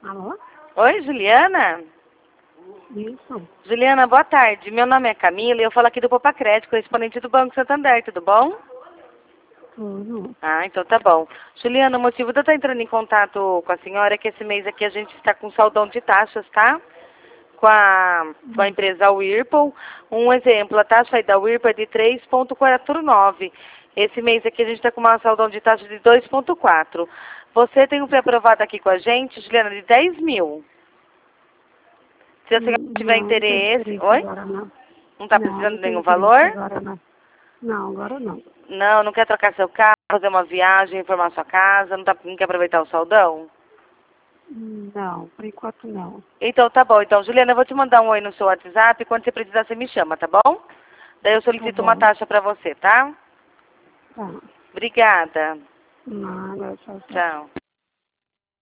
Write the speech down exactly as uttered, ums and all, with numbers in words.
Alô? Oi, Juliana? Isso. Juliana, boa tarde. Meu nome é Camila e eu falo aqui do Popacred, correspondente do Banco Santander, tudo bom? Tudo. Ah, então tá bom. Juliana, o motivo de eu estar entrando em contato com a senhora é que esse mês aqui a gente está com saldão de taxas, tá? Com a, com a empresa Whirlpool. Um exemplo, a taxa aí da Whirlpool é de três vírgula quarenta e nove. Esse mês aqui a gente está com uma saldão de taxa de dois vírgula quatro. Você tem um pré-aprovado aqui com a gente, Juliana, de dez mil. Se a senhora Hum, tiver Não, não tem interesse... interesse Oi? agora, não. Não está Não, precisando não de tem nenhum interesse valor? agora, não. Não, agora não. Não, não quer trocar seu carro, fazer uma viagem, reformar sua casa, não, tá, não quer aproveitar o saldão? Hum, Não, por enquanto não. Então tá bom. Então, Juliana, eu vou te mandar um oi no seu WhatsApp. Quando você precisar, você me chama, tá bom? Daí eu Tá solicito uma bom. taxa pra você, tá? Tá. Obrigada. Nada, tchau, tchau. Tchau.